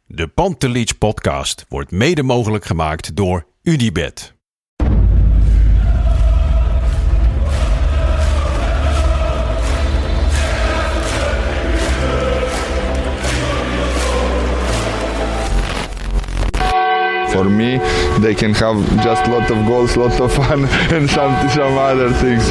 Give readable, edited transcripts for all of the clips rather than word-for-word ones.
De Pantelich podcast wordt mede mogelijk gemaakt door UdiBet. For me, they can have just lot of goals, lot of fun and some other things.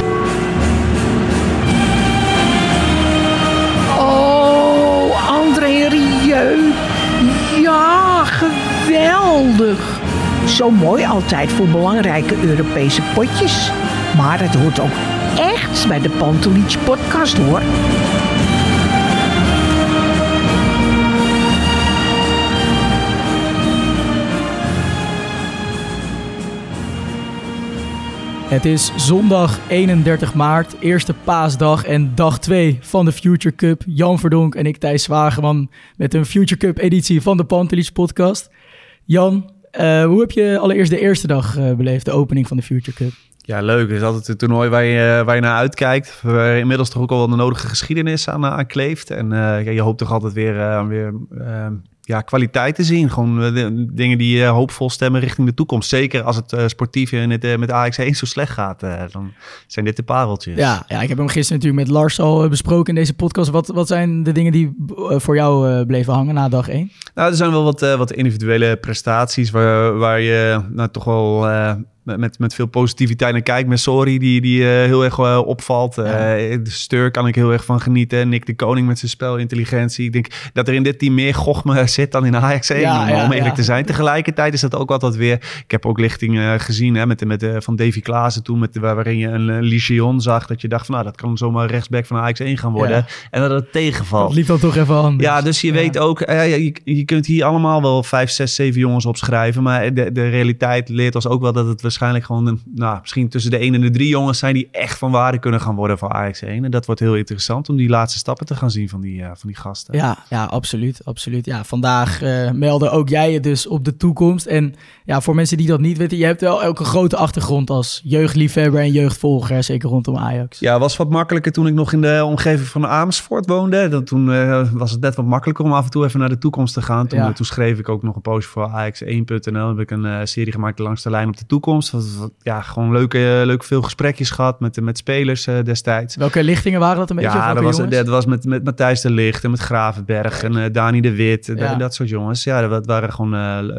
Oh, André Rieu. Ja, geweldig. Zo mooi altijd voor belangrijke Europese potjes. Maar het hoort ook echt bij de Pantelich podcast, hoor. Het is zondag 31 maart, eerste paasdag en dag 2 van de Future Cup. Jan Verdonk en ik, Thijs Zwageman, met een Future Cup editie van de Pantelich podcast. Jan, hoe heb je allereerst de eerste dag beleefd, de opening van de Future Cup? Ja, leuk. Het is altijd een toernooi waar je naar uitkijkt. Waar inmiddels toch ook al de nodige geschiedenis aan kleeft. En je hoopt toch altijd weer kwaliteit te zien. Gewoon dingen die hoopvol stemmen richting de toekomst. Zeker als het sportief met Ajax 1 zo slecht gaat. Dan zijn dit de pareltjes. Ja, ik heb hem gisteren natuurlijk met Lars al besproken in deze podcast. Wat zijn de dingen die voor jou bleven hangen na dag 1? Nou, er zijn wel wat individuele prestaties waar je toch wel... Met veel positiviteit naar kijkt. Met Sorry, die heel erg opvalt. Ja. De Steur kan ik heel erg van genieten. Nick de Koning met zijn spelintelligentie. Ik denk dat er in dit team meer gochme zit dan in Ajax 1. Om eerlijk te zijn. Tegelijkertijd is dat ook altijd weer... Ik heb ook lichting gezien van Davy Klaassen toen. Waarin je een Ligion zag. Dat je dacht van dat kan zomaar rechtsback van Ajax 1 gaan worden. Ja. En dat het tegenvalt. Dat liep dan toch even anders. Ja, dus je weet ook... Je kunt hier allemaal wel 5, 6, 7 jongens opschrijven. Maar de realiteit leert ons ook wel dat het waarschijnlijk gewoon misschien tussen de 1 en de 3 jongens zijn die echt van waarde kunnen gaan worden voor Ajax 1. En dat wordt heel interessant om die laatste stappen te gaan zien van die gasten. Ja, absoluut. Ja, vandaag meldde ook jij je dus op de toekomst. En ja, voor mensen die dat niet weten, je hebt wel ook een grote achtergrond als jeugdliefhebber en jeugdvolger, zeker rondom Ajax. Ja, was wat makkelijker toen ik nog in de omgeving van Amersfoort woonde. Toen was het net wat makkelijker om af en toe even naar de toekomst te gaan. Toen schreef ik ook nog een poosje voor Ajax1.nl. Heb ik een serie gemaakt langs de lijn op de toekomst. Gewoon leuke veel gesprekjes gehad met spelers destijds. Welke lichtingen waren dat een beetje? Ja, dat was met Matthijs de Ligt en met Gravenberg en Dani de Wit. Dat soort jongens. Ja, dat waren gewoon...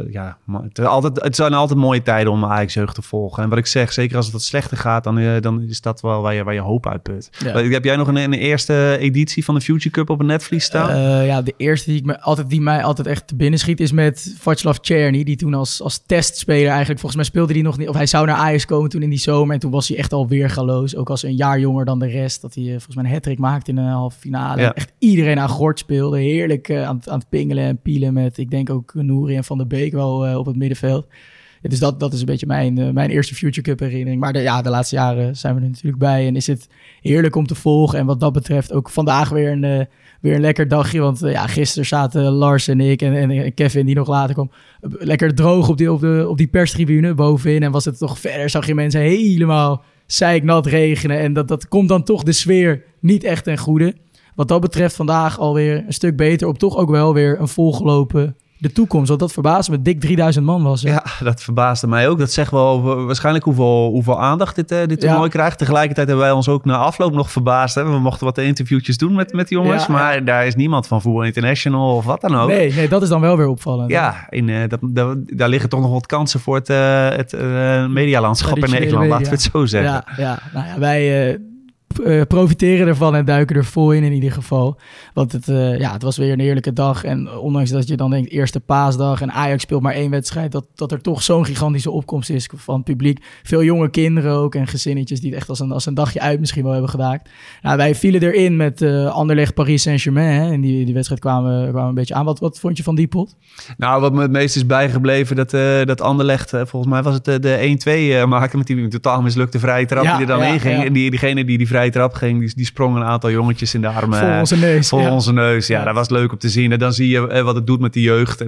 Het zijn altijd mooie tijden om Ajax-jeugd te volgen. En wat ik zeg, zeker als het wat slechter gaat, dan is dat wel waar je hoop uitput. Ja. Heb jij nog een eerste editie van de Future Cup op een netvlies staan? De eerste die mij altijd echt te binnen schiet is met Václav Černý, die toen als testspeler eigenlijk, volgens mij speelde hij nog niet, of hij zou naar Ajax komen toen in die zomer en toen was hij echt al weergaloos, ook als een jaar jonger dan de rest, dat hij volgens mij een hat-trick maakte in een halve finale. Ja. Echt iedereen aan gort speelde, heerlijk aan het pingelen en pielen met, ik denk ook Nouri en Van der Beek wel op het middenveld. Ja, dus dat is een beetje mijn eerste Future Cup herinnering. Maar de laatste jaren zijn we er natuurlijk bij en is het heerlijk om te volgen. En wat dat betreft ook vandaag weer een lekker dagje. Want gisteren zaten Lars en ik en Kevin, die nog later kwam, lekker droog op die perstribune bovenin. En was het toch verder, zag je mensen helemaal zeiknat regenen. En dat komt dan toch de sfeer niet echt ten goede. Wat dat betreft vandaag alweer een stuk beter op toch ook wel weer een volgelopen de toekomst. Want dat verbaasde me. Dik 3000 man was er. Ja, dat verbaasde mij ook. Dat zegt wel waarschijnlijk hoeveel aandacht dit toernooi krijgt. Tegelijkertijd hebben wij ons ook na afloop nog verbaasd. Hè? We mochten wat interviewtjes doen met die jongens. Maar daar is niemand van Voetbal International of wat dan ook. Nee, dat is dan wel weer opvallend. Ja, daar liggen toch nog wat kansen voor het medialandschap in Nederland. Laten we het zo zeggen. Wij profiteren ervan en duiken er vol in ieder geval. Want het was weer een heerlijke dag. En ondanks dat je dan denkt, eerste paasdag en Ajax speelt maar 1 wedstrijd, dat er toch zo'n gigantische opkomst is van het publiek. Veel jonge kinderen ook en gezinnetjes die het echt als een dagje uit misschien wel hebben gedaan. Nou, wij vielen erin met Anderlecht Paris Saint-Germain. Hè, en die wedstrijd kwamen een beetje aan. Wat vond je van die pot? Nou, wat me het meest is bijgebleven, dat Anderlecht, volgens mij was het de 1-2 maakte met die totaal mislukte vrije trap die er dan in ging. En diegene die vrije vrije trap ging, die sprongen een aantal jongetjes in de armen. Voor onze neus. Ja, dat was leuk om te zien. En dan zie je wat het doet met de jeugd.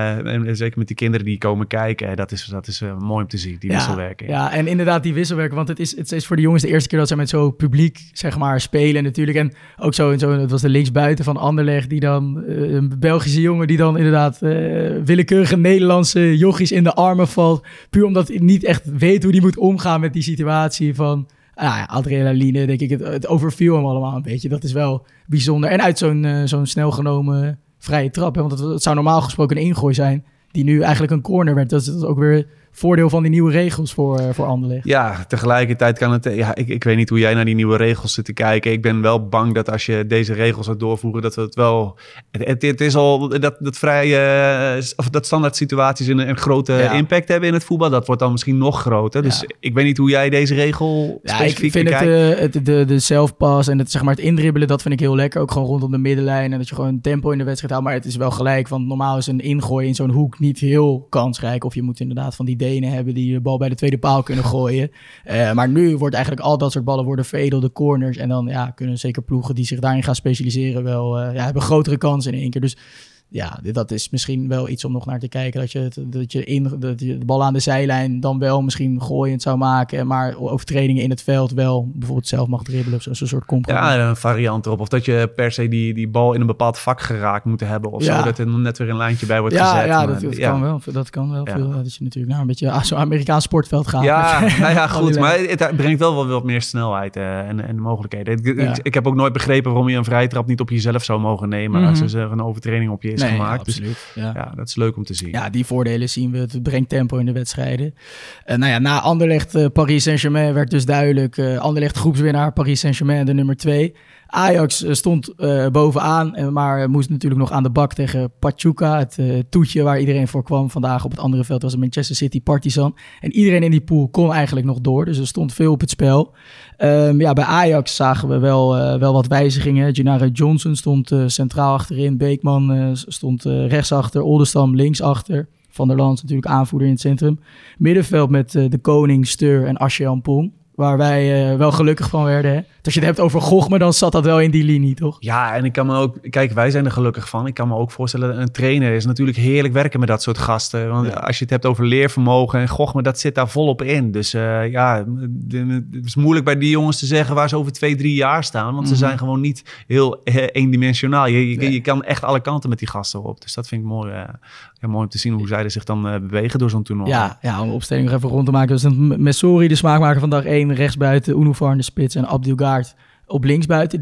En zeker met die kinderen die komen kijken. Dat is mooi om te zien, die wisselwerking. Ja, en inderdaad die wisselwerking. Want het is voor de jongens de eerste keer dat ze met zo'n publiek, zeg maar, spelen natuurlijk. En ook zo, het was de linksbuiten van Anderlecht, die dan, een Belgische jongen die dan inderdaad willekeurige Nederlandse jochies in de armen valt. Puur omdat hij niet echt weet hoe hij moet omgaan met die situatie van adrenaline, denk ik. Het overviel hem allemaal een beetje. Dat is wel bijzonder. En uit zo'n snel genomen vrije trap. Hè? Want het zou normaal gesproken een ingooi zijn, die nu eigenlijk een corner werd. Dat is ook weer voordeel van die nieuwe regels voor Anderlecht. Ja, tegelijkertijd kan het... Ja, ik weet niet hoe jij naar die nieuwe regels zit te kijken. Ik ben wel bang dat als je deze regels zou doorvoeren, dat we het wel... Het is al dat vrije... Of dat standaard situaties een grote impact hebben in het voetbal. Dat wordt dan misschien nog groter. Dus ik weet niet hoe jij deze regel specifiek ik vind de self-pass en het indribbelen, dat vind ik heel lekker. Ook gewoon rondom de middenlijn en dat je gewoon tempo in de wedstrijd houdt. Maar het is wel gelijk, want normaal is een ingooi in zo'n hoek niet heel kansrijk. Of je moet inderdaad van die Denen hebben die de bal bij de tweede paal kunnen gooien. Maar nu wordt eigenlijk al dat soort ballen worden veredelde corners. En dan kunnen zeker ploegen die zich daarin gaan specialiseren wel hebben grotere kansen in één keer. Dus ja, dat is misschien wel iets om nog naar te kijken. Dat je de bal aan de zijlijn dan wel misschien gooiend zou maken. Maar overtredingen in het veld wel bijvoorbeeld zelf mag dribbelen. Of zo'n soort compromis. Ja, een variant erop. Of dat je per se die bal in een bepaald vak geraakt moet hebben. Of zo. Dat er net weer een lijntje bij wordt gezet. Ja, kan wel. Dat kan wel. Ja. Dat je natuurlijk naar een beetje zo'n Amerikaans sportveld gaat. Ja, goed. Maar het brengt wel wat meer snelheid en mogelijkheden. Ik heb ook nooit begrepen waarom je een vrije trap niet op jezelf zou mogen nemen. Als er een overtreding op je is gemaakt. Absoluut. Dus, dat is leuk om te zien. Ja, die voordelen zien we. Het brengt tempo in de wedstrijden. Na Anderlecht, Paris Saint-Germain werd dus duidelijk. Anderlecht groepswinnaar, Paris Saint-Germain de nummer 2. Ajax stond bovenaan, maar moest natuurlijk nog aan de bak tegen Pachuca. Het toetje waar iedereen voor kwam vandaag op het andere veld was het Manchester City Partizan. En iedereen in die pool kon eigenlijk nog door, dus er stond veel op het spel. Bij Ajax zagen we wel wat wijzigingen. Gennaro Johnson stond centraal achterin, Beekman stond rechtsachter, Oldestam linksachter. Van der Lans natuurlijk aanvoerder in het centrum. Middenveld met de Koning, Steur en Asje Ampong. Waar wij wel gelukkig van werden. Hè? Als je het hebt over Gochme, dan zat dat wel in die linie, toch? Ja, en ik kan me ook... Kijk, wij zijn er gelukkig van. Ik kan me ook voorstellen, een trainer is natuurlijk heerlijk werken met dat soort gasten. Want als je het hebt over leervermogen en Gochme, dat zit daar volop in. Dus het is moeilijk bij die jongens te zeggen waar ze over 2-3 jaar staan. Want ze zijn gewoon niet heel eendimensionaal. Je kan echt alle kanten met die gasten op. Dus dat vind ik mooi. Mooi om te zien hoe zij zich dan bewegen door zo'n toernooi. Ja, om de opstelling nog even rond te maken. Dus Messori, de smaakmaker van dag 1, rechtsbuiten, Unifar in de spits en Abdelgaard op linksbuiten.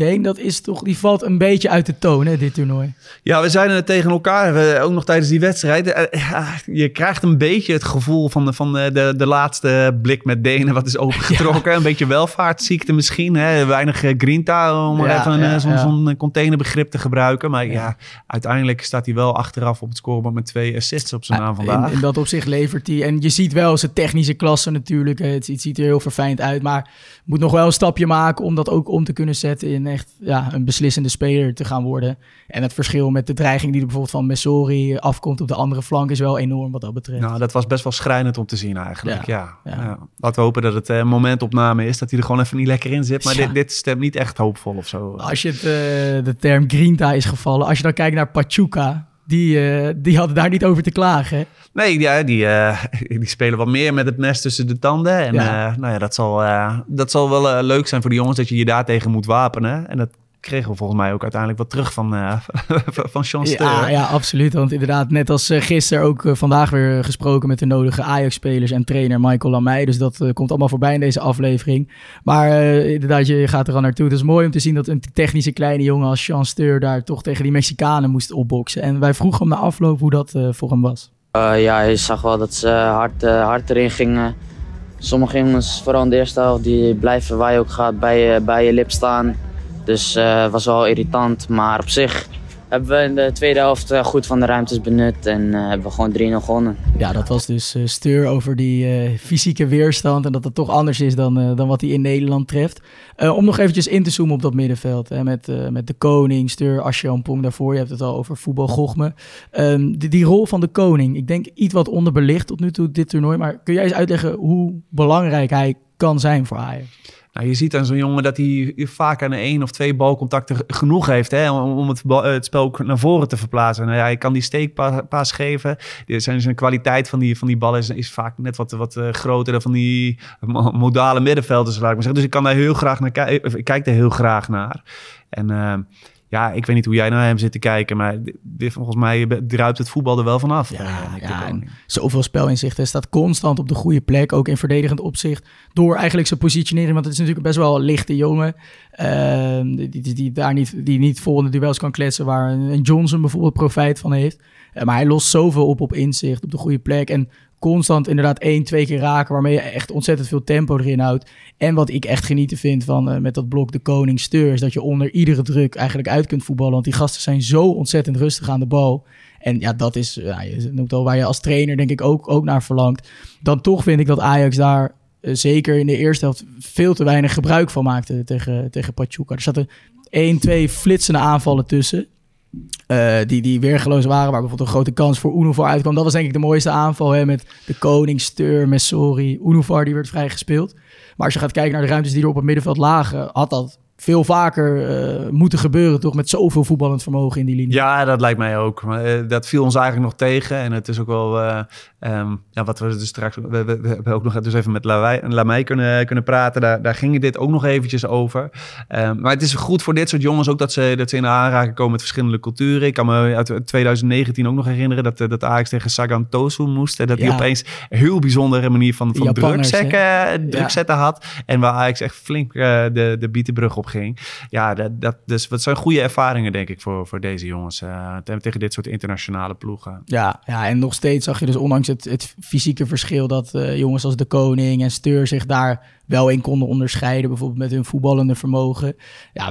Die valt een beetje uit de toon, hè, dit toernooi. Ja, we zeiden het tegen elkaar, ook nog tijdens die wedstrijd. Je krijgt een beetje het gevoel van de laatste blik met Denen, wat is opengetrokken. Ja. Een beetje welvaartsziekte misschien. Hè? Weinig grinta, om zo'n containerbegrip te gebruiken. Maar uiteindelijk staat hij wel achteraf op het scorebord met 2 assists op zijn naam vandaag. In dat opzicht levert hij. En je ziet wel zijn technische klasse natuurlijk. Het ziet er heel verfijnd uit, maar moet nog wel een stapje maken om dat ook om te kunnen zetten in echt een beslissende speler te gaan worden. En het verschil met de dreiging die er bijvoorbeeld van Messori afkomt op de andere flank is wel enorm wat dat betreft. Nou, dat was best wel schrijnend om te zien eigenlijk. Ja. Laten we hopen dat het een momentopname is, dat hij er gewoon even niet lekker in zit. Maar dit stemt niet echt hoopvol of zo. Als je de term grinta is gevallen, als je dan kijkt naar Pachuca, die hadden daar niet over te klagen, hè? Nee, die spelen wat meer met het mes tussen de tanden. En dat zal wel leuk zijn voor de jongens dat je daar tegen moet wapenen. En dat kregen we volgens mij ook uiteindelijk wat terug van Sean Steur. Ja, absoluut. Want inderdaad, net als gisteren ook vandaag weer gesproken met de nodige Ajax-spelers en trainer Michael Lamey. Dus dat komt allemaal voorbij in deze aflevering. Maar inderdaad, je gaat er al naartoe. Het is mooi om te zien dat een technische kleine jongen als Sean Steur daar toch tegen die Mexicanen moest opboksen. En wij vroegen hem na afloop hoe dat voor hem was. Je zag wel dat ze hard erin gingen. Sommige jongens, vooral in de eerste helft, die blijven waar je ook gaat bij je lip staan. Dus het was wel irritant, maar op zich hebben we in de tweede helft goed van de ruimtes benut en hebben we gewoon 3-0 gewonnen. Ja, dat was dus Steur over die fysieke weerstand en dat het toch anders is dan wat hij in Nederland treft. Om nog eventjes in te zoomen op dat middenveld, hè, met de Koning, Steur, Asje Ampong daarvoor. Je hebt het al over voetbal Gochme. Die rol van de Koning, ik denk iets wat onderbelicht tot nu toe dit toernooi, maar kun jij eens uitleggen hoe belangrijk hij kan zijn voor Ajax? Nou, je ziet aan zo'n jongen dat hij vaak aan 1 of 2 balcontacten genoeg heeft, hè, om het spel ook naar voren te verplaatsen. Nou ja, hij kan die steekpaas geven. Zijn kwaliteit van die bal is vaak net wat groter dan van die modale middenvelders, laat ik maar zeggen. Dus ik kan daar heel graag naar kijken. Ik kijk daar heel graag naar. En ik weet niet hoe jij naar hem zit te kijken, maar volgens mij druipt het voetbal er wel vanaf. En zoveel spelinzicht. Hij staat constant op de goede plek, ook in verdedigend opzicht, door eigenlijk zijn positionering. Want het is natuurlijk best wel een lichte jongen, die niet vol in de duels kan kletsen, waar een Johnson bijvoorbeeld profijt van heeft. Maar hij lost zoveel op inzicht, op de goede plek. En constant inderdaad 1-2 keer raken, waarmee je echt ontzettend veel tempo erin houdt. En wat ik echt genieten vind van met dat blok de Koning Steur, is dat je onder iedere druk eigenlijk uit kunt voetballen. Want die gasten zijn zo ontzettend rustig aan de bal. En ja, dat is, je noemt al, waar je als trainer denk ik ook naar verlangt. Dan toch vind ik dat Ajax daar zeker in de eerste helft veel te weinig gebruik van maakte tegen Pachuca. Er zaten 1-2 flitsende aanvallen tussen. Die weergeloos waren, waar bijvoorbeeld een grote kans voor Unuvar uitkwam. Dat was denk ik de mooiste aanval, hè, met de Koning, Steur, Messori, Unuvar, die werd vrijgespeeld. Maar als je gaat kijken naar de ruimtes die er op het middenveld lagen, had dat veel vaker moeten gebeuren, toch? Met zoveel voetballend vermogen in die linie. Ja, dat lijkt mij ook. Maar, dat viel ons eigenlijk nog tegen. En het is ook wel wat we dus straks... We hebben ook nog dus even met Lamey kunnen praten. Daar ging dit ook nog eventjes over. Maar het is goed voor dit soort jongens ook dat ze in de aanraking komen met verschillende culturen. Ik kan me uit 2019 ook nog herinneren dat Ajax tegen Sagan Tosu moest. En dat hij opeens een heel bijzondere manier van druk zetten had. En waar Ajax echt flink de Bietenbrug op ging. Ja, dus wat zijn goede ervaringen, denk ik, voor deze jongens. Tegen dit soort internationale ploegen. Ja, en nog steeds zag je dus, ondanks het fysieke verschil, dat jongens als de Koning en Steur zich daar wel in konden onderscheiden, bijvoorbeeld met hun voetballende vermogen. Ja,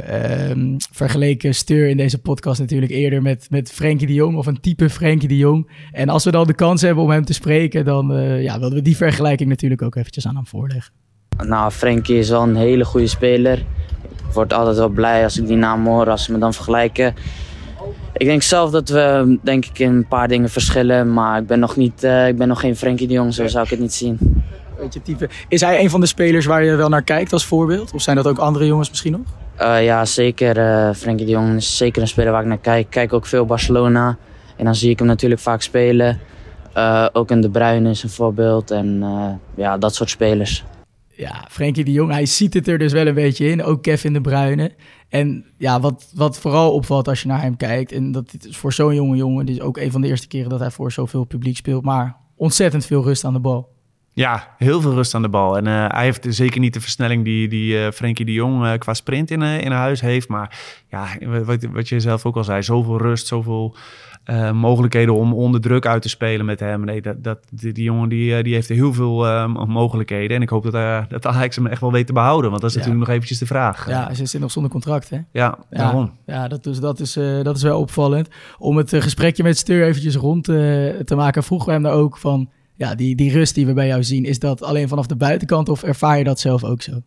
we vergeleken Steur in deze podcast natuurlijk eerder met Frenkie de Jong, of een type Frenkie de Jong. En als we dan de kans hebben om hem te spreken, dan wilden we die vergelijking natuurlijk ook eventjes aan hem voorleggen. Nou, Frenkie is wel een hele goede speler. Ik word altijd wel blij als ik die naam hoor, als ze me dan vergelijken. Ik denk zelf dat we in een paar dingen verschillen, maar ik ben nog geen Frenkie de Jong, zo zou ik het niet zien. Type. Is hij een van de spelers waar je wel naar kijkt als voorbeeld? Of zijn dat ook andere jongens misschien nog? Ja, zeker. Frenkie de Jong is zeker een speler waar ik naar kijk. Ik kijk ook veel Barcelona en dan zie ik hem natuurlijk vaak spelen. Ook in De Bruyne is een voorbeeld en dat soort spelers. Ja, Frenkie de Jong, hij ziet het er dus wel een beetje in. Ook Kevin De Bruyne. En ja, wat vooral opvalt als je naar hem kijkt, en dat is voor zo'n jonge jongen, dit is ook een van de eerste keren dat hij voor zoveel publiek speelt, maar ontzettend veel rust aan de bal. Ja, heel veel rust aan de bal. En hij heeft zeker niet de versnelling die Frenkie de Jong qua sprint in huis heeft. Maar ja, wat je zelf ook al zei, zoveel rust, zoveel mogelijkheden om onder druk uit te spelen met hem. Nee, die jongen die heeft heel veel mogelijkheden. En ik hoop dat Ajax hem echt wel weet te behouden. Want dat is natuurlijk nog eventjes de vraag. Ja, ze zit nog zonder contract, hè? Ja, daarom. Ja, dat is wel opvallend. Om het gesprekje met Steur eventjes rond te maken, vroegen we hem daar ook van, ja, die rust die we bij jou zien, is dat alleen vanaf de buitenkant of ervaar je dat zelf ook zo?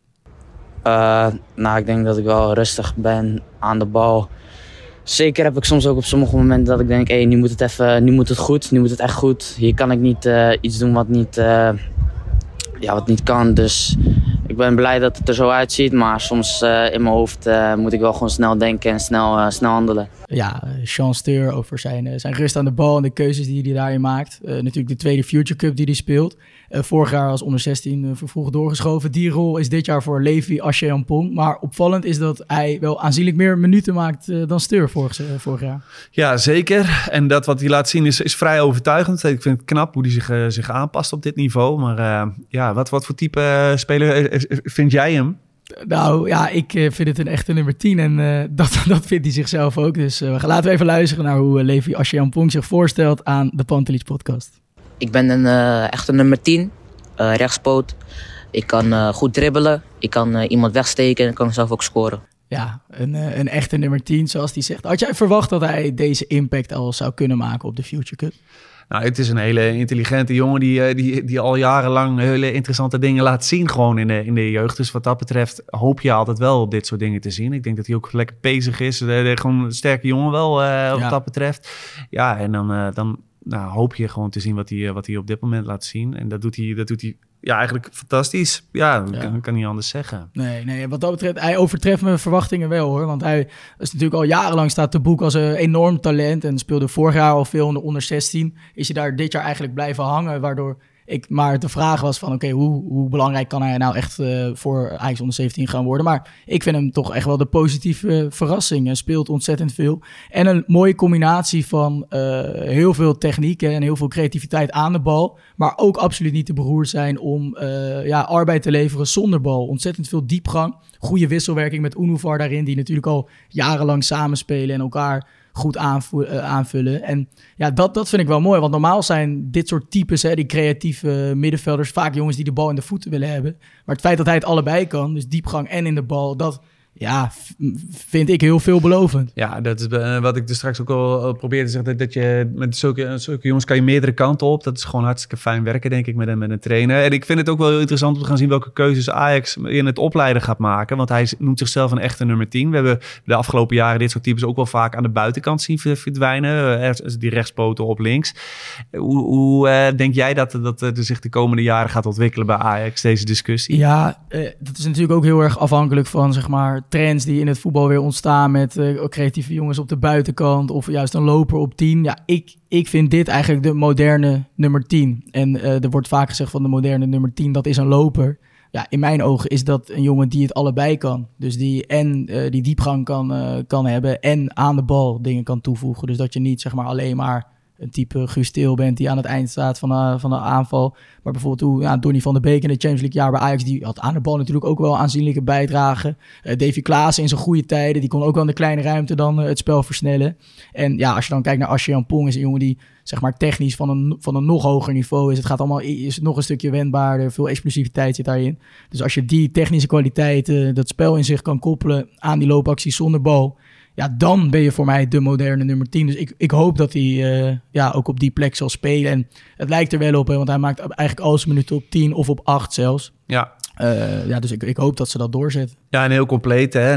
Ik denk dat ik wel rustig ben aan de bal. Zeker heb ik soms ook op sommige momenten dat ik denk, nu moet het goed, nu moet het echt goed. Hier kan ik niet iets doen wat niet kan. Dus ik ben blij dat het er zo uitziet, maar soms in mijn hoofd moet ik wel gewoon snel denken en snel handelen. Ja, Jean Steur over zijn rust aan de bal en de keuzes die hij daarin maakt. Natuurlijk de tweede Future Cup die hij speelt. Vorig jaar als onder 16 vervroegd doorgeschoven. Die rol is dit jaar voor Levi Asje-Ampong. Maar opvallend is dat hij wel aanzienlijk meer minuten maakt dan Steur vorig jaar. Ja, zeker. En dat wat hij laat zien is vrij overtuigend. Ik vind het knap hoe hij zich aanpast op dit niveau. Maar wat voor type speler vind jij hem? Nou ja, ik vind het een echte nummer 10 en dat vindt hij zichzelf ook. Dus laten we even luisteren naar hoe Levi Asje-Ampong zich voorstelt aan de Pantelich podcast. Ik ben een echte nummer 10, rechtspoot. Ik kan goed dribbelen, ik kan iemand wegsteken en ik kan zelf ook scoren. Ja, een echte nummer 10, zoals hij zegt. Had jij verwacht dat hij deze impact al zou kunnen maken op de Future Cup? Nou, het is een hele intelligente jongen die al jarenlang hele interessante dingen laat zien gewoon in de jeugd. Dus wat dat betreft hoop je altijd wel op dit soort dingen te zien. Ik denk dat hij ook lekker bezig is. Gewoon een sterke jongen wel wat dat betreft. Ja, en dan hoop je gewoon te zien wat hij op dit moment laat zien. En dat doet hij eigenlijk fantastisch. Ja, kan niet anders zeggen. Nee, wat dat betreft, hij overtreft mijn verwachtingen wel, hoor. Want hij is natuurlijk al jarenlang staat te boek als een enorm talent en speelde vorig jaar al veel in de onder 16. Is hij daar dit jaar eigenlijk blijven hangen, waardoor ik maar de vraag was van oké, hoe belangrijk kan hij nou echt voor Ajax onder 17 gaan worden? Maar ik vind hem toch echt wel de positieve verrassing. Hij speelt ontzettend veel. En een mooie combinatie van heel veel techniek en heel veel creativiteit aan de bal. Maar ook absoluut niet te beroerd zijn om arbeid te leveren zonder bal. Ontzettend veel diepgang. Goede wisselwerking met Unifar daarin, die natuurlijk al jarenlang samenspelen en elkaar goed aanvullen. En ja, dat vind ik wel mooi. Want normaal zijn dit soort types, die creatieve middenvelders, vaak jongens die de bal in de voeten willen hebben. Maar het feit dat hij het allebei kan, dus diepgang en in de bal, dat vind ik heel veelbelovend. Ja, dat is wat ik dus straks ook al probeerde te zeggen. Dat je met zulke jongens kan je meerdere kanten op. Dat is gewoon hartstikke fijn werken, denk ik, met een trainer. En ik vind het ook wel heel interessant om te gaan zien welke keuzes Ajax in het opleiden gaat maken. Want hij noemt zichzelf een echte nummer 10. We hebben de afgelopen jaren dit soort types ook wel vaak aan de buitenkant zien verdwijnen. Die rechtspoten op links. Hoe denk jij dat zich de komende jaren gaat ontwikkelen bij Ajax, deze discussie? Ja, dat is natuurlijk ook heel erg afhankelijk van, zeg maar, trends die in het voetbal weer ontstaan met creatieve jongens op de buitenkant of juist een loper op 10. Ja, ik vind dit eigenlijk de moderne nummer 10. En er wordt vaak gezegd van de moderne nummer 10, dat is een loper. Ja, in mijn ogen is dat een jongen die het allebei kan. Dus die die diepgang kan hebben en aan de bal dingen kan toevoegen. Dus dat je niet, zeg maar, alleen maar een type Guus Til bent die aan het eind staat van de aanval. Maar bijvoorbeeld Donny van der Beek in de Champions League jaar bij Ajax, die had aan de bal natuurlijk ook wel aanzienlijke bijdrage. Davy Klaassen in zijn goede tijden, die kon ook wel in de kleine ruimte dan het spel versnellen. En ja, als je dan kijkt naar Asje-Jan Pong, is een jongen die, zeg maar, technisch van een nog hoger niveau is. Het gaat allemaal, is nog een stukje wendbaarder, veel explosiviteit zit daarin. Dus als je die technische kwaliteiten, dat spel in zich kan koppelen aan die loopacties zonder bal, ja, dan ben je voor mij de moderne nummer 10. Dus ik hoop dat hij ook op die plek zal spelen. En het lijkt er wel op, want hij maakt eigenlijk al zijn minuten op 10 of op 8 zelfs. Ja. Dus ik hoop dat ze dat doorzetten. Ja, en heel compleet. Hè?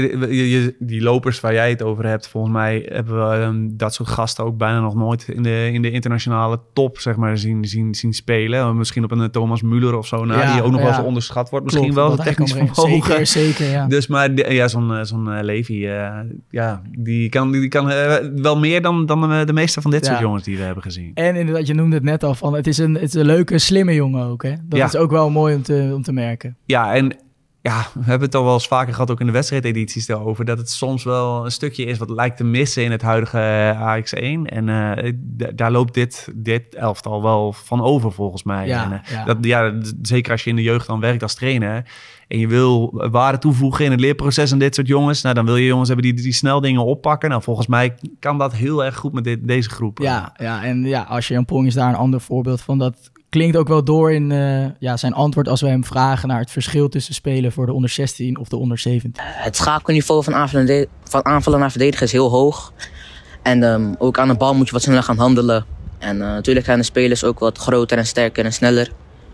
En die lopers waar jij het over hebt, volgens mij hebben we dat soort gasten ook bijna nog nooit in de internationale top, zeg maar, zien spelen. Misschien op een Thomas Müller of zo, die ook nog wel eens onderschat wordt. Misschien wel het technisch vermogen. Zeker, ja. Dus maar zo'n Levy, die kan wel meer dan de meeste van dit soort jongens die we hebben gezien. En inderdaad, je noemde het net al, van het is een leuke, slimme jongen ook. Hè? Dat is ook wel mooi om te merken. Ja, en we hebben het al wel eens vaker gehad, ook in de wedstrijdedities daarover, dat het soms wel een stukje is wat lijkt te missen in het huidige AX1. En daar loopt dit elftal wel van over, volgens mij. Ja, en, zeker als je in de jeugd dan werkt als trainer en je wil waarde toevoegen in het leerproces aan dit soort jongens, dan wil je jongens hebben die snel dingen oppakken. Nou, volgens mij kan dat heel erg goed met deze groep. Ja, en Asje-Jan Pong is daar een ander voorbeeld van. Dat klinkt ook wel door in zijn antwoord als we hem vragen naar het verschil tussen spelen voor de onder 16 of de onder 17. Het schakelniveau van aanvallen naar verdedigen is heel hoog. En ook aan de bal moet je wat sneller gaan handelen. En natuurlijk zijn de spelers ook wat groter en sterker en sneller.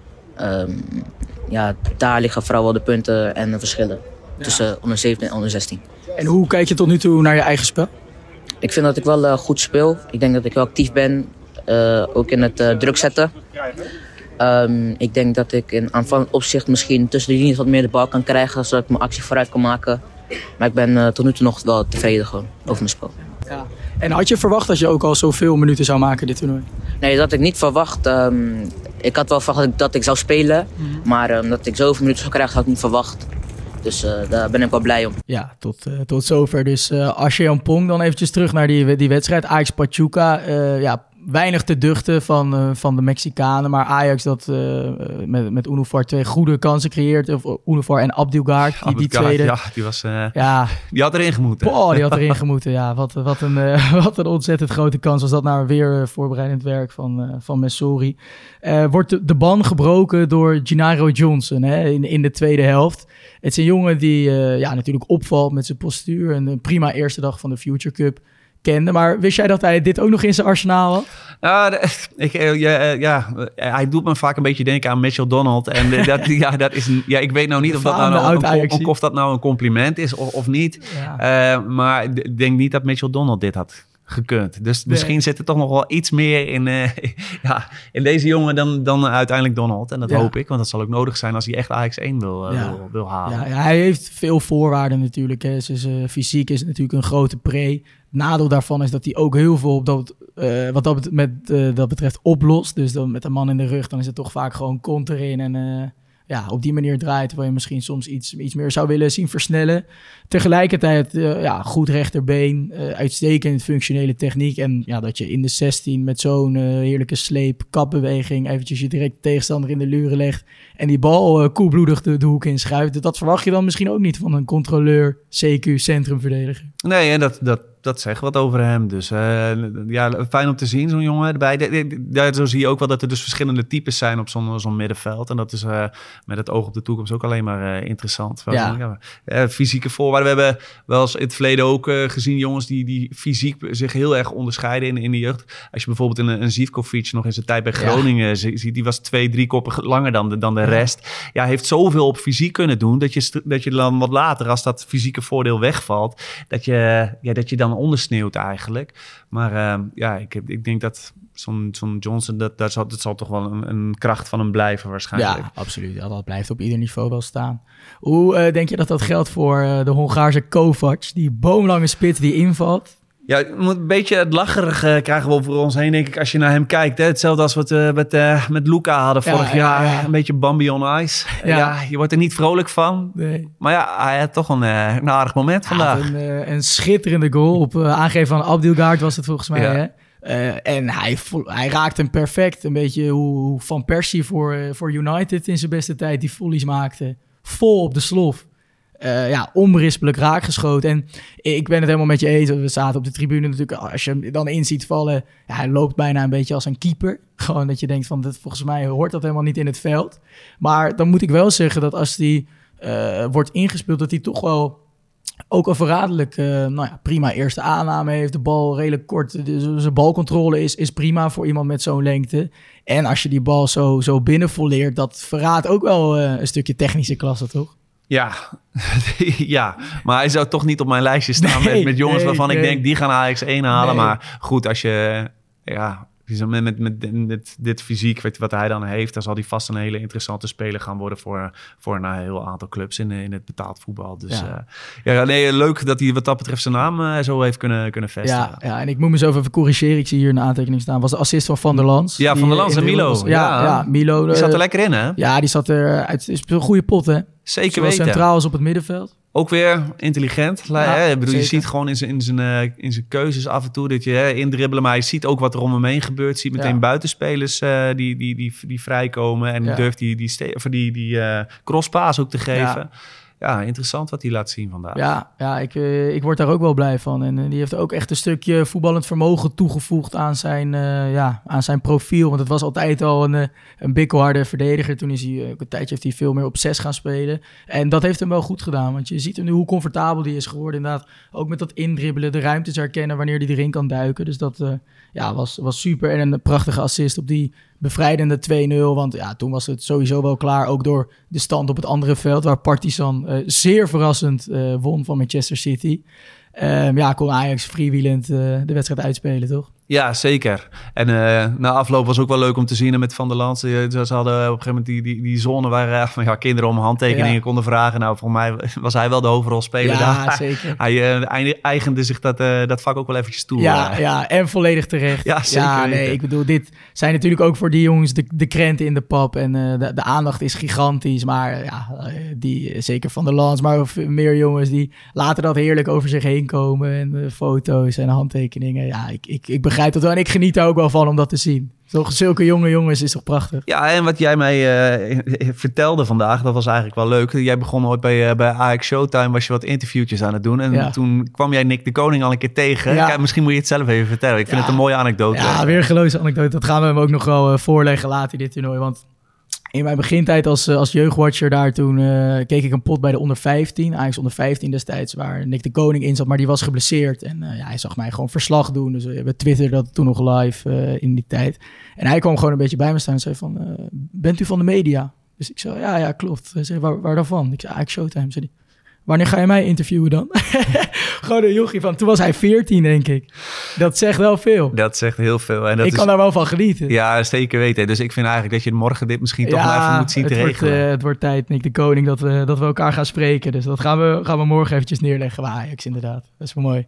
Daar liggen vooral wel de punten en de verschillen tussen onder 17 en onder 16. En hoe kijk je tot nu toe naar je eigen spel? Ik vind dat ik wel goed speel. Ik denk dat ik wel actief ben. Ook in het druk zetten. Ik denk dat ik in aanvallend opzicht misschien tussen de linies wat meer de bal kan krijgen, zodat ik mijn actie vooruit kan maken. Maar ik ben tot nu toe nog wel tevreden gewoon over mijn spel. Ja. En had je verwacht dat je ook al zoveel minuten zou maken dit toernooi? Nee, dat had ik niet verwacht. Ik had wel verwacht dat ik zou spelen. Maar dat ik zoveel minuten zou krijgen, had ik niet verwacht. Dus daar ben ik wel blij om. Ja, tot zover. Dus Asje-Jan Pong, dan eventjes terug naar die wedstrijd. Ajax Pachuca, weinig te duchten van de Mexicanen. Maar Ajax dat met Unifar 2 goede kansen creëert. Of Unifar en Abdelgaard, die tweede. Ja, die had erin gemoeten. Die had erin gemoeten, ja. Wat een ontzettend grote kans was dat nou weer voorbereidend werk van Messori. Wordt de ban gebroken door Gennaro Johnson in de tweede helft. Het is een jongen die natuurlijk opvalt met zijn postuur. En een prima eerste dag van de Future Cup kende. Maar wist jij dat hij dit ook nog in zijn arsenaal had? Hij doet me vaak een beetje denken aan Mitchell Donald. En dat is ik weet nou niet of dat nou een compliment is of niet. Ja. Maar ik denk niet dat Mitchell Donald dit had gekund. Dus misschien zit er toch nog wel iets meer in deze jongen dan uiteindelijk Donald. En dat hoop ik, want dat zal ook nodig zijn als hij echt Ajax 1 wil halen. Ja, hij heeft veel voorwaarden natuurlijk. Hè. Zijn fysiek is natuurlijk een grote pre. Het nadeel daarvan is dat hij ook heel veel wat dat betreft oplost. Dus dan met een man in de rug, dan is het toch vaak gewoon kont erin en op die manier draait, terwijl je misschien soms iets meer zou willen zien versnellen. Tegelijkertijd goed rechterbeen, uitstekend functionele techniek. En dat je in de 16 met zo'n heerlijke sleep-kapbeweging eventjes je direct tegenstander in de luren legt en die bal koelbloedig de hoek inschuift. Dat verwacht je dan misschien ook niet van een controleur, CQ, centrumverdediger. Nee, en dat zegt wat over hem. Dus fijn om te zien, zo'n jongen erbij. Zo zie je ook wel dat er dus verschillende types zijn op zo'n middenveld. En dat is met het oog op de toekomst ook alleen maar interessant. Fysieke voorwaarden. We hebben wel eens in het verleden ook gezien jongens die fysiek zich heel erg onderscheiden in de jeugd. Als je bijvoorbeeld een Zivkovic nog in zijn tijd bij Groningen ziet, die was 2-3 koppen langer dan de rest. Ja, heeft zoveel op fysiek kunnen doen dat je dan wat later, als dat fysieke voordeel wegvalt, dat je dan ondersneeuwt eigenlijk. Maar ik denk dat zo'n Johnson, dat zal toch wel een kracht van hem blijven waarschijnlijk. Ja, absoluut. Dat blijft op ieder niveau wel staan. Hoe denk je dat geldt voor de Hongaarse Kovac, die boomlange spits die invalt? Ja, een beetje het lacherige krijgen we over ons heen, denk ik, als je naar hem kijkt. Hè? Hetzelfde als wat we met Luca hadden vorig jaar. Ja. Een beetje Bambi on ice. Ja, je wordt er niet vrolijk van. Nee. Maar hij had toch een aardig moment vandaag. Een schitterende goal op aangeven van Abdelgaard was het volgens mij. Ja. Hè? En hij raakt hem perfect. Een beetje hoe Van Persie voor United in zijn beste tijd die volleys maakte. Vol op de slof. Onberispelijk raakgeschoten. En ik ben het helemaal met je eens. We zaten op de tribune natuurlijk. Als je hem dan in ziet vallen, hij loopt bijna een beetje als een keeper. Gewoon dat je denkt van, volgens mij hoort dat helemaal niet in het veld. Maar dan moet ik wel zeggen dat als die wordt ingespeeld, dat hij toch wel ook een verraderlijk prima eerste aanname heeft. De bal redelijk kort. Zijn balcontrole is prima voor iemand met zo'n lengte. En als je die bal zo binnenvolleert, dat verraadt ook wel een stukje technische klasse, toch? Ja, maar hij zou toch niet op mijn lijstje staan met jongens waarvan ik denk, die gaan Ajax 1 halen. Nee. Maar goed, als je met dit fysiek wat hij dan heeft, dan zal hij vast een hele interessante speler gaan worden voor een heel aantal clubs in het betaald voetbal. Dus leuk dat hij wat dat betreft zijn naam zo heeft kunnen vestigen. Ja, en ik moet mezelf even corrigeren. Ik zie hier een aantekening staan. Was de assist van Van der Lans. Ja, Van der Lans en Milo. Milo. Die zat er lekker in, hè? Ja, die zat er uit. Het is een goede pot, hè? Zeker weten. Centraal als op het middenveld. Ook weer intelligent. Je ziet gewoon in zijn keuzes af en toe dat je indribbelen, maar je ziet ook wat er om hem heen gebeurt. Ziet meteen buitenspelers die vrijkomen en durft die crosspaas ook te geven. Ja, interessant wat hij laat zien vandaag. Ja, ik word daar ook wel blij van. En die heeft ook echt een stukje voetballend vermogen toegevoegd aan zijn profiel. Want het was altijd al een bikkelharde verdediger. Toen is hij een tijdje heeft hij veel meer op 6 gaan spelen. En dat heeft hem wel goed gedaan. Want je ziet hem nu hoe comfortabel die is geworden. Inderdaad, ook met dat indribbelen, de ruimtes herkennen wanneer hij erin kan duiken. Dus dat was super. En een prachtige assist op die bevrijdende 2-0. Want toen was het sowieso wel klaar. Ook door de stand op het andere veld, waar Partizan zeer verrassend won van Manchester City. Kon Ajax freewheelend de wedstrijd uitspelen, toch? Ja, zeker. En na afloop was ook wel leuk om te zien. En met Van der Lans, ze hadden op een gegeven moment die zone waar kinderen om handtekeningen konden vragen. Nou, volgens mij was hij wel de hoofdrolspeler daar. Ja, zeker. Hij eigende zich dat vak ook wel eventjes toe. Ja, en volledig terecht. Ja, zeker. Ik bedoel, dit zijn natuurlijk ook voor die jongens de krenten in de pap. En de aandacht is gigantisch. Maar die, zeker Van der Lans, maar meer jongens, die laten dat heerlijk over zich heen komen. En foto's en handtekeningen. Ja, ik begrijp dat wel. En ik geniet er ook wel van om dat te zien. Zulke jonge jongens is toch prachtig? Ja, en wat jij mij vertelde vandaag, dat was eigenlijk wel leuk. Jij begon ooit bij Ajax Showtime, was je wat interviewtjes aan het doen. En toen kwam jij Nick de Koning al een keer tegen. Ja. Kijk, misschien moet je het zelf even vertellen. Ik vind het een mooie anekdote. Ja, weer een geloze anekdote. Dat gaan we hem ook nog wel voorleggen later in dit toernooi. Want in mijn begintijd als jeugdwatcher daar toen keek ik een pot bij de onder 15. Ajax onder 15 destijds, waar Nick de Koning in zat, maar die was geblesseerd. En hij zag mij gewoon verslag doen. Dus we twitterden dat toen nog live in die tijd. En hij kwam gewoon een beetje bij me staan en zei van, bent u van de media? Dus ik zei, ja, klopt. Hij zei, waar dan van? Ik zei, Ajax Showtime. Zei hij, wanneer ga je mij interviewen dan? Gewoon een jochie van, toen was hij 14, denk ik. Dat zegt wel veel. Dat zegt heel veel. En dat kan daar wel van genieten. Ja, zeker weten. Dus ik vind eigenlijk dat je morgen dit misschien toch maar even moet zien te regelen. Het wordt tijd, Nick de Koning, dat we elkaar gaan spreken. Dus dat gaan we morgen eventjes neerleggen bij Ajax, inderdaad. Dat is wel mooi.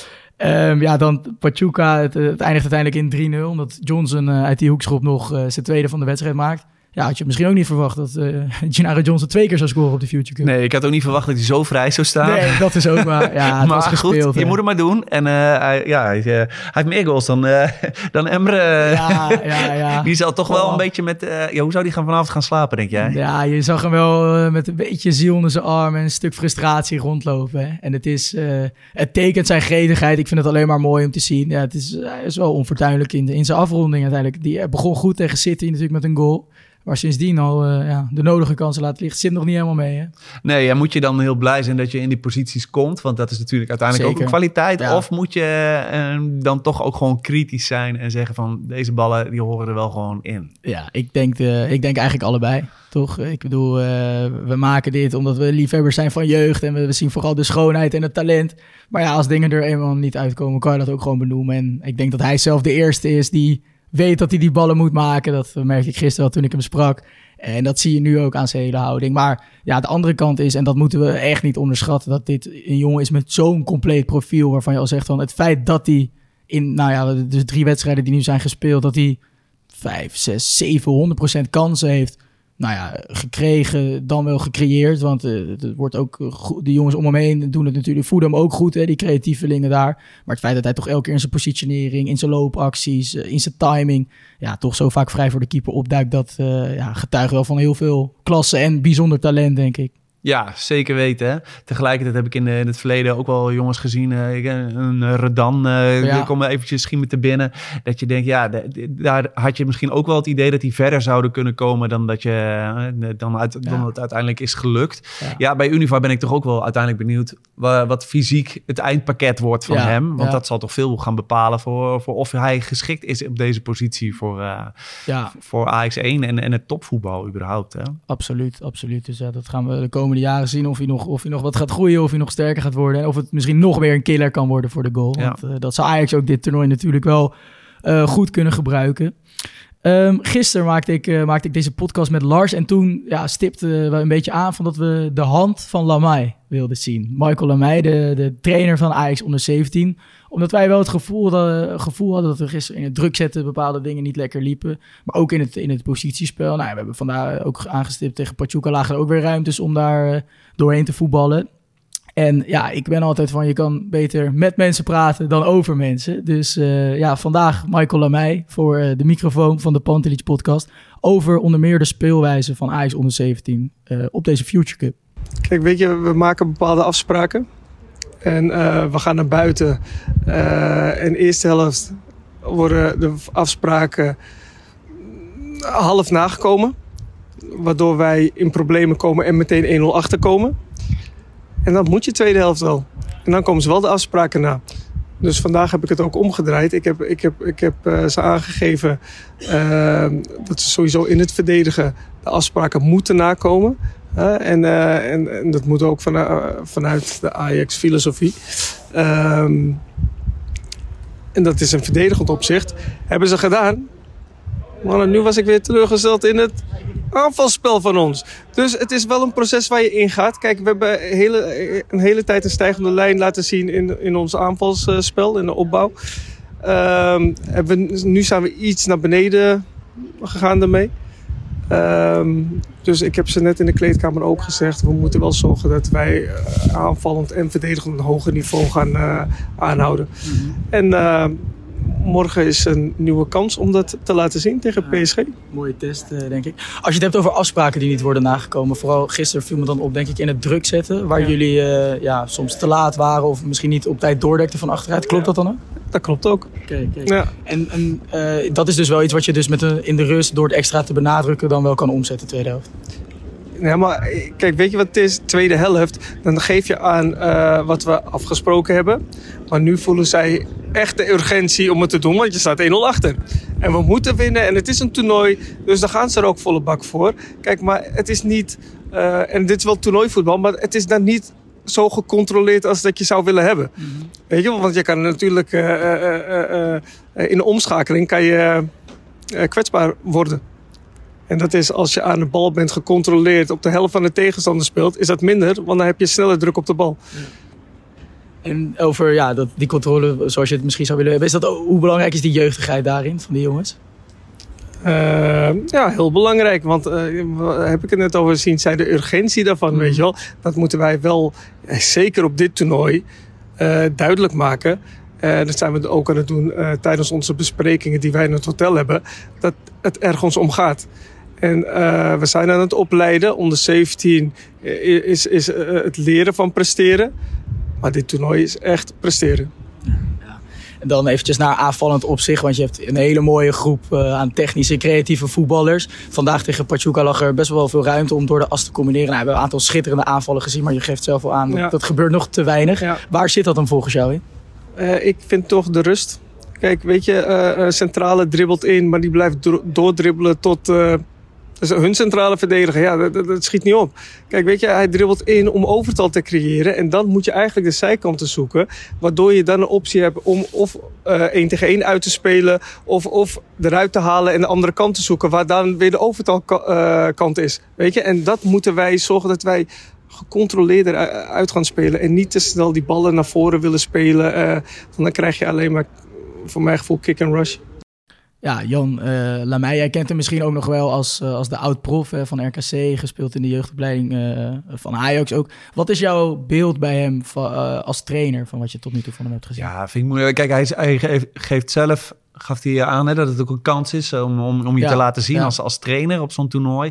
Dan Pachuca, het eindigt uiteindelijk in 3-0. Omdat Johnson uit die hoekschop nog zijn tweede van de wedstrijd maakt. Ja, had je misschien ook niet verwacht dat Gennaro Johnson 2 keer zou scoren op de Future Cup. Nee, ik had ook niet verwacht dat hij zo vrij zou staan. Nee, dat is ook waar. Ja, het maar was gespeeld. Goed, je moet het maar doen. En hij heeft meer goals dan Emre. Ja. Die zal toch wel een beetje met... hoe zou die vanavond gaan slapen, denk jij? Ja, je zag hem wel met een beetje ziel onder zijn arm en een stuk frustratie rondlopen. Hè? En het tekent zijn gretigheid. Ik vind het alleen maar mooi om te zien. Ja, hij is wel onfortuinlijk in zijn afronding uiteindelijk. Die begon goed tegen City natuurlijk met een goal. Maar sindsdien al de nodige kansen laten liggen. Zit nog niet helemaal mee, hè? Nee, moet je dan heel blij zijn dat je in die posities komt? Want dat is natuurlijk uiteindelijk ook een kwaliteit. Ja. Of moet je dan toch ook gewoon kritisch zijn en zeggen van... deze ballen, die horen er wel gewoon in. Ja, ik denk eigenlijk allebei, toch? Ik bedoel, we maken dit omdat we liefhebbers zijn van jeugd... en we zien vooral de schoonheid en het talent. Maar ja, als dingen er eenmaal niet uitkomen, kan je dat ook gewoon benoemen. En ik denk dat hij zelf de eerste is die... weet dat hij die ballen moet maken. Dat merkte ik gisteren al toen ik hem sprak. En dat zie je nu ook aan zijn hele houding. Maar ja, de andere kant is, en dat moeten we echt niet onderschatten... dat dit een jongen is met zo'n compleet profiel... waarvan je al zegt van het feit dat hij in de 3 wedstrijden die nu zijn gespeeld... dat hij 5, 6, 700% kansen heeft... gekregen dan wel gecreëerd. Want het wordt ook de jongens om hem heen doen het natuurlijk, voeden hem ook goed, hè, die creatievelingen daar. Maar het feit dat hij toch elke keer in zijn positionering, in zijn loopacties, in zijn timing, toch zo vaak vrij voor de keeper opduikt, dat getuigt wel van heel veel klasse en bijzonder talent, denk ik. Ja, zeker weten. Hè? Tegelijkertijd heb ik in het verleden ook wel jongens gezien. Een Redan, die komen eventjes schiemen te binnen. Dat je denkt, daar had je misschien ook wel het idee dat die verder zouden kunnen komen dan dat het uiteindelijk is gelukt. Ja, bij Univar ben ik toch ook wel uiteindelijk benieuwd wat fysiek het eindpakket wordt van hem. Want dat zal toch veel gaan bepalen voor of hij geschikt is op deze positie voor Ajax 1 en het topvoetbal überhaupt. Hè? Absoluut. Dus dat gaan we de komende jaren zien of hij nog wat gaat groeien, of hij nog sterker gaat worden en of het misschien nog weer een killer kan worden voor de goal. Ja. Want dat zou Ajax ook dit toernooi natuurlijk wel goed kunnen gebruiken. Gisteren maakte ik deze podcast met Lars en toen stipten we een beetje aan van dat we de hand van Lamai wilden zien. Michael Lamai, de trainer van Ajax onder 17. Omdat wij wel het gevoel hadden dat we gisteren in het druk zetten bepaalde dingen niet lekker liepen. Maar ook in het positiespel. We hebben vandaag ook aangestipt tegen Pachuca. Lagen er ook weer ruimtes om daar doorheen te voetballen. En ik ben altijd van, je kan beter met mensen praten dan over mensen. Dus vandaag Michael Lamai voor de microfoon van de Pantelic podcast. Over onder meer de speelwijze van Ajax onder 17 op deze Future Cup. Kijk, weet je, we maken bepaalde afspraken. En we gaan naar buiten. En de eerste helft worden de afspraken half nagekomen. Waardoor wij in problemen komen en meteen 1-0 achterkomen. En dan moet je tweede helft wel. En dan komen ze wel de afspraken na. Dus vandaag heb ik het ook omgedraaid. Ik heb ze aangegeven dat ze sowieso in het verdedigen de afspraken moeten nakomen. En dat moet ook vanuit de Ajax-filosofie. En dat is een verdedigend opzicht. Hebben ze gedaan. Maar nu was ik weer teleurgesteld in het aanvalsspel van ons. Dus het is wel een proces waar je ingaat. Kijk, we hebben een hele tijd een stijgende lijn laten zien in ons aanvalsspel, in de opbouw. Nu zijn we iets naar beneden gegaan daarmee. Dus ik heb ze net in de kleedkamer ook gezegd, we moeten wel zorgen dat wij aanvallend en verdedigend een hoger niveau gaan aanhouden. Mm-hmm. En morgen is een nieuwe kans om dat te laten zien tegen PSG. Mooie test, denk ik. Als je het hebt over afspraken die niet worden nagekomen, vooral gisteren viel me dan op, denk ik, in het druk zetten, waar jullie soms te laat waren of misschien niet op tijd doordekten van achteruit. Klopt dat dan ook? Dat klopt ook. Okay. Ja. En dat is dus wel iets wat je dus in de rust door het extra te benadrukken dan wel kan omzetten, tweede helft. Ja, maar kijk, weet je wat het is? Tweede helft, dan geef je aan wat we afgesproken hebben. Maar nu voelen zij echt de urgentie om het te doen, want je staat 1-0 achter. En we moeten winnen en het is een toernooi, dus daar gaan ze er ook volle bak voor. Kijk, maar het is niet, en dit is wel toernooivoetbal, maar het is dan niet zo gecontroleerd als dat je zou willen hebben. Mm-hmm. Weet je, want je kan natuurlijk in de omschakeling kan je kwetsbaar worden. En dat is als je aan de bal bent gecontroleerd op de helft van de tegenstander speelt, is dat minder, want dan heb je sneller druk op de bal. En over die controle, zoals je het misschien zou willen hebben, hoe belangrijk is die jeugdigheid daarin van die jongens? Heel belangrijk, want heb ik het net over zien, zei de urgentie daarvan, weet je wel. Dat moeten wij wel, zeker op dit toernooi, duidelijk maken. Dat zijn we ook aan het doen tijdens onze besprekingen die wij in het hotel hebben, dat het ergens om gaat. En we zijn aan het opleiden. Onder 17 is het leren van presteren. Maar dit toernooi is echt presteren. En dan eventjes naar aanvallend opzicht, want je hebt een hele mooie groep aan technische, creatieve voetballers. Vandaag tegen Pachuca lag er best wel veel ruimte om door de as te combineren. Nou, we hebben een aantal schitterende aanvallen gezien, maar je geeft zelf al aan, dat gebeurt nog te weinig. Ja. Waar zit dat dan volgens jou in? Ik vind toch de rust. Kijk, weet je, centrale dribbelt in, maar die blijft doordribbelen tot dus hun centrale verdediger. Ja, dat schiet niet op. Kijk, weet je, hij dribbelt in om overtal te creëren. En dan moet je eigenlijk de zijkanten zoeken. Waardoor je dan een optie hebt om of 1 tegen 1 uit te spelen. Of eruit te halen en de andere kant te zoeken. Waar dan weer de overtalkant is. Weet je, en dat moeten wij zorgen dat wij gecontroleerder uit gaan spelen. En niet te snel die ballen naar voren willen spelen. Want dan krijg je alleen maar, voor mijn gevoel, kick and rush. Ja, Jan Lamey, jij kent hem misschien ook nog wel als de oud-prof van RKC, gespeeld in de jeugdopleiding van Ajax ook. Wat is jouw beeld bij hem als trainer, van wat je tot nu toe van hem hebt gezien? Ja, vind ik moeilijk. Kijk, hij geeft zelf, gaf hij aan dat het ook een kans is om je te laten zien als trainer op zo'n toernooi.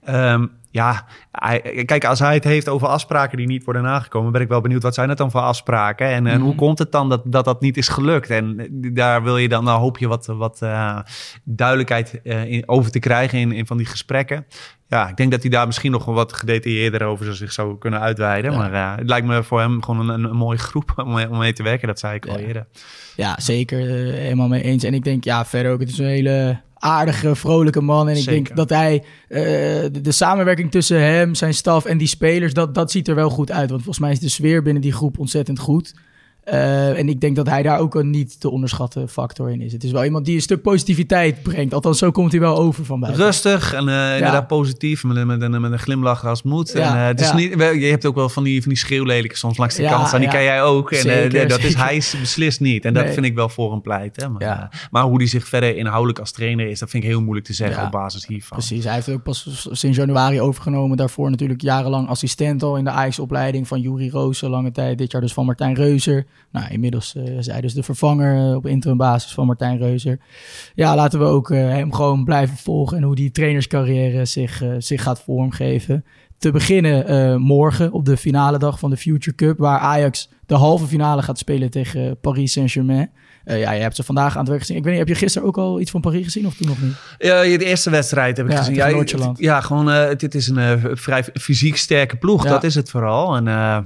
Kijk, als hij het heeft over afspraken die niet worden nagekomen, ben ik wel benieuwd, wat zijn het dan voor afspraken? En hoe komt het dan dat niet is gelukt? En daar wil je dan, hoop je wat duidelijkheid over te krijgen in van die gesprekken. Ja, ik denk dat hij daar misschien nog wat gedetailleerder over zich zou kunnen uitweiden. Ja. Maar het lijkt me voor hem gewoon een mooie groep om mee te werken. Dat zei ik al eerder. Ja, zeker. Helemaal mee eens. En ik denk, verder ook, het is een hele aardige, vrolijke man. En ik denk dat hij, de samenwerking tussen hem, zijn staf en die spelers, dat ziet er wel goed uit. Want volgens mij is de sfeer binnen die groep ontzettend goed. En ik denk dat hij daar ook een niet te onderschatten factor in is. Het is wel iemand die een stuk positiviteit brengt. Althans, zo komt hij wel over van buiten. Rustig en inderdaad positief, met een glimlach als het moet. Ja, en, het is niet, je hebt ook wel van die schreeuwlelijke soms langs de kant staan. Die ken jij ook. En dat is hij beslist niet. En dat vind ik wel voor een pleit. Hè? Maar hoe hij zich verder inhoudelijk als trainer is, dat vind ik heel moeilijk te zeggen op basis hiervan. Precies, hij heeft ook pas sinds januari overgenomen. Daarvoor natuurlijk jarenlang assistent al in de Ajax-opleiding van Juri Roos, lange tijd. Dit jaar dus van Martijn Reuser. Nou, inmiddels is hij dus de vervanger op interim basis van Martijn Reuser. Ja, laten we ook hem gewoon blijven volgen en hoe die trainerscarrière zich gaat vormgeven. Te beginnen morgen op de finale dag van de Future Cup, waar Ajax de halve finale gaat spelen tegen Paris Saint-Germain. Je hebt ze vandaag aan het werk gezien. Ik weet niet, heb je gisteren ook al iets van Paris gezien of toen nog niet? Ja, de eerste wedstrijd heb ik gezien. Ja, gewoon, dit is een vrij fysiek sterke ploeg. Dat is het vooral. En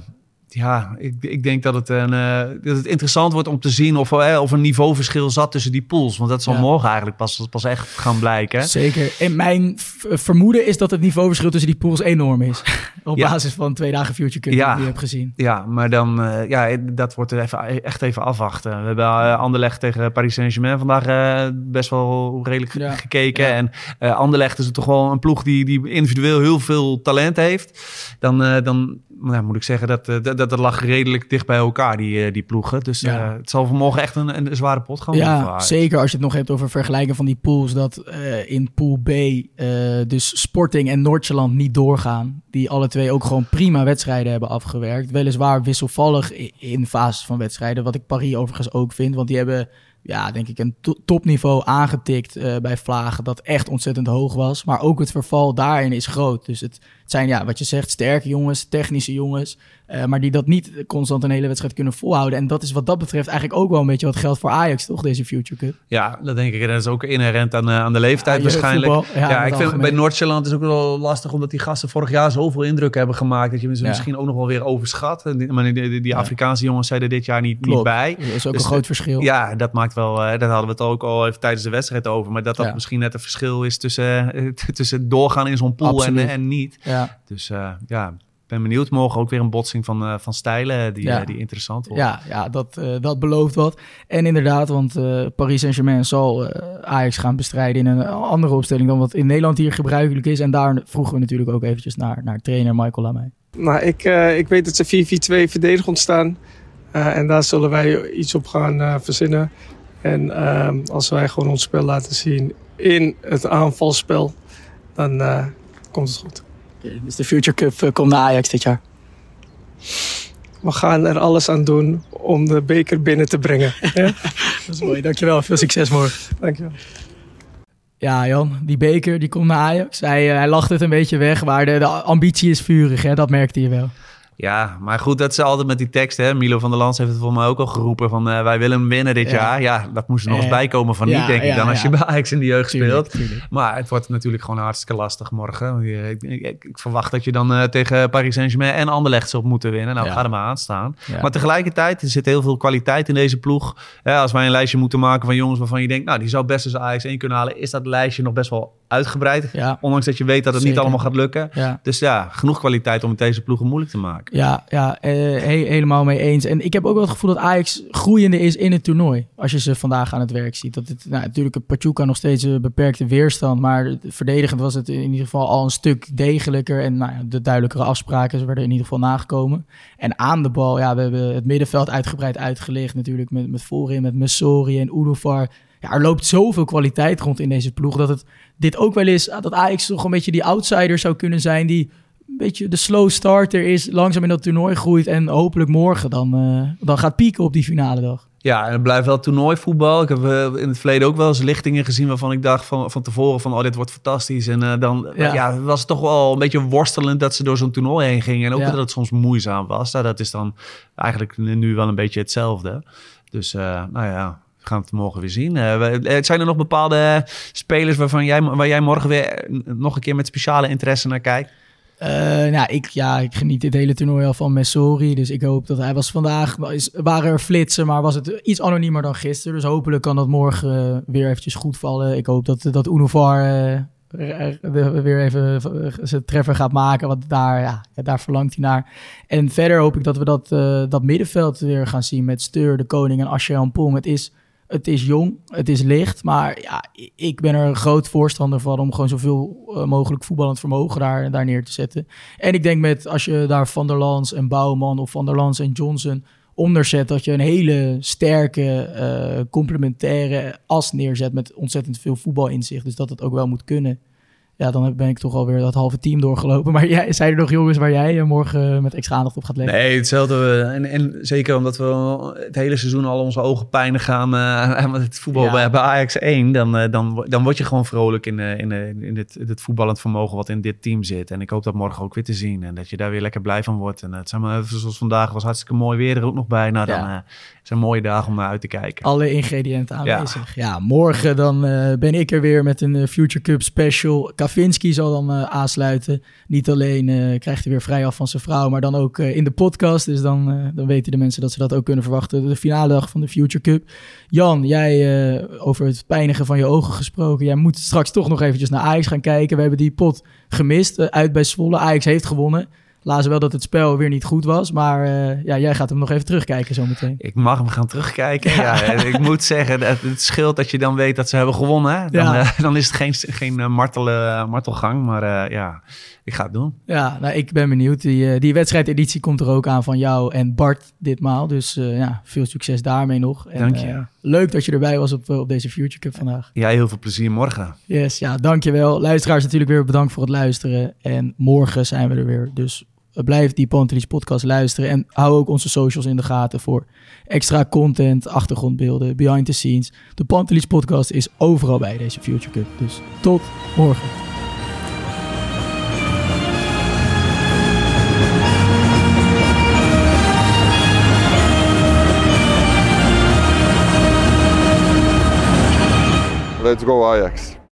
ik denk dat het interessant wordt om te zien of een niveauverschil zat tussen die pools. Want dat zal morgen eigenlijk pas echt gaan blijken. Zeker. En mijn vermoeden is dat het niveauverschil tussen die pools enorm is. Op basis van 2 dagen Future Cup die je hebt gezien. Ja, maar dan dat wordt echt even afwachten. We hebben Anderlecht tegen Paris Saint-Germain vandaag best wel redelijk gekeken. Ja. En Anderlecht is toch wel een ploeg die individueel heel veel talent heeft. Dan moet ik zeggen dat lag redelijk dicht bij elkaar, die ploegen. Dus het zal vanmorgen echt een zware pot gaan worden. Ja, zeker als je het nog hebt over vergelijken van die pools. Dat in pool B dus Sporting en Noord-Jylland niet doorgaan. Die alle twee ook gewoon prima wedstrijden hebben afgewerkt. Weliswaar wisselvallig in fases van wedstrijden. Wat ik Paris overigens ook vind. Want die hebben, denk ik, een topniveau aangetikt bij Vlagen. Dat echt ontzettend hoog was. Maar ook het verval daarin is groot. Dus het zijn, wat je zegt, sterke jongens, technische jongens. Maar die dat niet constant een hele wedstrijd kunnen volhouden. En dat is wat dat betreft eigenlijk ook wel een beetje wat geldt voor Ajax, toch? Deze Future Cup. Ja, dat denk ik. En dat is ook inherent aan de leeftijd waarschijnlijk. Voetbal, ik vind bij Noord-Jylland is ook wel lastig, omdat die gasten vorig jaar zoveel indruk hebben gemaakt. Dat je ze misschien ook nog wel weer overschat. Maar die Afrikaanse jongens zijn er dit jaar niet bij. Dat is ook een groot verschil. Ja, dat maakt wel. Daar hadden we het ook al even tijdens de wedstrijd over. Maar dat misschien net een verschil is tussen doorgaan in zo'n pool en niet. Ja. Dus ben benieuwd. Morgen ook weer een botsing van stijlen die interessant wordt. Ja, dat belooft wat. En inderdaad, want Paris Saint-Germain zal Ajax gaan bestrijden in een andere opstelling dan wat in Nederland hier gebruikelijk is. En daar vroegen we natuurlijk ook eventjes naar trainer Michael Lamey. Nou, ik weet dat ze 4-4-2 verdedigend staan. En daar zullen wij iets op gaan verzinnen. En als wij gewoon ons spel laten zien in het aanvalspel, dan komt het goed. Dus de Future Cup komt naar Ajax dit jaar? We gaan er alles aan doen om de beker binnen te brengen. Ja? Dat is mooi, dankjewel. Veel succes morgen. Dankjewel. Ja, Jan, die beker die komt naar Ajax. Hij lacht het een beetje weg, maar de ambitie is vurig, hè? Dat merkte je wel. Ja, maar goed, dat is altijd met die tekst. Hè? Milo van der Lans heeft het voor mij ook al geroepen van wij willen hem winnen dit jaar. Ja, dat moest er nog eens bijkomen van niet, denk ik, dan als je bij Ajax in de jeugd speelt. Tuurlijk. Maar het wordt natuurlijk gewoon hartstikke lastig morgen. Ik verwacht dat je dan tegen Paris Saint-Germain en Anderlecht zult moeten winnen. Nou, ga er maar aan staan. Ja. Maar tegelijkertijd, er zit heel veel kwaliteit in deze ploeg. Ja, als wij een lijstje moeten maken van jongens waarvan je denkt, nou, die zou best eens Ajax 1 kunnen halen, is dat lijstje nog best wel uitgebreid. Ja. Ondanks dat je weet dat het niet allemaal gaat lukken. Ja. Dus ja, genoeg kwaliteit om het deze ploegen moeilijk te maken. Ja, helemaal mee eens. En ik heb ook wel het gevoel dat Ajax groeiende is in het toernooi. Als je ze vandaag aan het werk ziet. Dat het, natuurlijk, Pachuca nog steeds een beperkte weerstand. Maar verdedigend was het in ieder geval al een stuk degelijker. En de duidelijkere afspraken werden in ieder geval nagekomen. En aan de bal, we hebben het middenveld uitgebreid uitgelicht. Natuurlijk met voorin, met Messori en Udovar. Ja, er loopt zoveel kwaliteit rond in deze ploeg dat dit ook wel is dat Ajax toch een beetje die outsider zou kunnen zijn die een beetje de slow starter is, langzaam in dat toernooi groeit en hopelijk morgen dan gaat pieken op die finale dag. Ja, en het blijft wel toernooivoetbal. Ik heb in het verleden ook wel eens lichtingen gezien waarvan ik dacht van tevoren van dit wordt fantastisch. En dan was het toch wel een beetje worstelend dat ze door zo'n toernooi heen gingen. En ook dat het soms moeizaam was. Nou, dat is dan eigenlijk nu wel een beetje hetzelfde. Dus we gaan het morgen weer zien. Zijn er nog bepaalde spelers waar jij morgen weer nog een keer met speciale interesse naar kijkt? Ik geniet dit hele toernooi al van Messori. Dus ik hoop dat hij was vandaag. Waren er flitsen, maar was het iets anoniemer dan gisteren. Dus hopelijk kan dat morgen weer eventjes goed vallen. Ik hoop dat Unovar weer even zijn treffer gaat maken. Want daar verlangt hij naar. En verder hoop ik dat we dat middenveld weer gaan zien met Steur, De Koning en Ascher Pong. Het is jong, het is licht, maar ik ben er een groot voorstander van om gewoon zoveel mogelijk voetballend vermogen daar neer te zetten. En ik denk als je daar Van der Lans en Bouwman of Van der Lans en Johnson onder zet, dat je een hele sterke, complementaire as neerzet met ontzettend veel voetbalinzicht. Dus dat het ook wel moet kunnen. Ja, dan ben ik toch alweer dat halve team doorgelopen. Maar zijn er nog jongens waar jij morgen met extra aandacht op gaat leggen? Nee, hetzelfde. En zeker omdat we het hele seizoen al onze ogen pijnen gaan met het voetbal bij Ajax 1. Dan word je gewoon vrolijk in het voetballend vermogen wat in dit team zit. En ik hoop dat morgen ook weer te zien. En dat je daar weer lekker blij van wordt. En het zoals vandaag was hartstikke mooi weer er ook nog bij. Nou, dan is een mooie dag om naar uit te kijken. Alle ingrediënten aanwezig. Ja, morgen dan ben ik er weer met een Future Cup special. Kavinski zal dan aansluiten. Niet alleen krijgt hij weer vrij af van zijn vrouw, maar dan ook in de podcast. Dus dan weten de mensen dat ze dat ook kunnen verwachten. De finale dag van de Future Cup. Jan, jij over het pijnigen van je ogen gesproken. Jij moet straks toch nog eventjes naar Ajax gaan kijken. We hebben die pot gemist uit bij Zwolle. Ajax heeft gewonnen. Lazen wel dat het spel weer niet goed was. Maar jij gaat hem nog even terugkijken zometeen. Ik mag hem gaan terugkijken. Ja, ik moet zeggen, het scheelt dat je dan weet dat ze hebben gewonnen. Dan is het geen martelgang. Maar ik ga het doen. Ja, ik ben benieuwd. Die wedstrijdeditie komt er ook aan van jou en Bart ditmaal. Dus veel succes daarmee nog. En, dank je. Leuk dat je erbij was op deze Future Cup vandaag. Ja, heel veel plezier morgen. Yes, dankjewel. Luisteraars natuurlijk weer bedankt voor het luisteren. En morgen zijn we er weer. Dus blijf die Pantelis podcast luisteren en hou ook onze socials in de gaten voor extra content, achtergrondbeelden, behind the scenes. De Pantelis podcast is overal bij deze Future Cup. Dus tot morgen. Let's go Ajax.